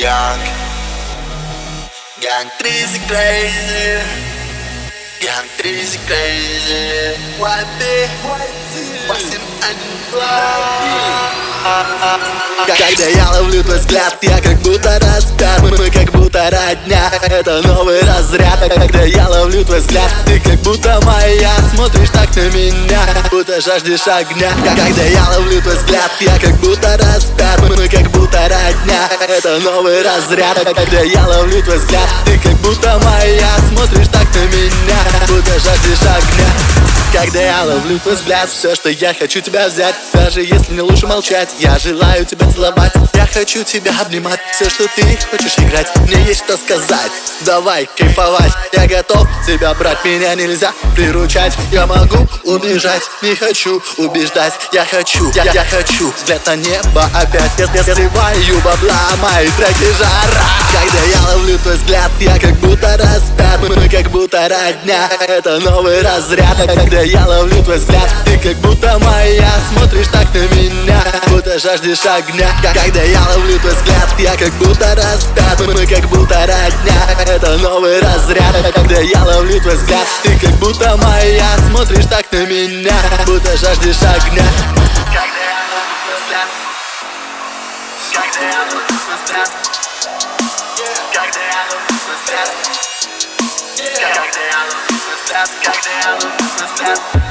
Gang, gang crazy crazy, gang crazy crazy. YB, Максим Когда я ловлю твой взгляд, я как будто распят. Мы как будто родня, это новый разряд. Когда я ловлю твой взгляд, ты как будто моя. Смотришь так на меня, будто жаждешь огня. Когда я ловлю твой взгляд, я как будто распят. Мы как будто родня, это новый разряд. Когда я ловлю твой взгляд, ты как будто моя. Смотришь так на меня, будто жаждешь огня. Когда я ловлю твой взгляд, все, что я хочу тебя взять. Даже если мне лучше молчать, я желаю тебя целовать. Я хочу тебя обнимать, все, что ты хочешь играть. Мне есть что сказать, давай кайфовать. Я готов тебя брать, меня нельзя приручать. Я могу убежать, не хочу убеждать. Я хочу взгляд на небо опять. Я срываю бабла, мои треки жара. Когда я ловлю твой взгляд, я как будто распят. Мы как будто родня, это новый разряд. Когда я ловлю твой взгляд, ты как будто моя. Смотришь так на меня, будто жаждешь огня. Когда я ловлю твой взгляд, я как будто распят. Мы как будто родня, это новый разряд. Когда я ловлю твой взгляд, ты как будто моя. Смотришь так на меня, будто жаждешь огня. Когда я ловлю твой взгляд, когда я ловлю твой взгляд, когда я ловлю твой взгляд, когда я ловлю твой взгляд, когда я ловлю твой взгляд.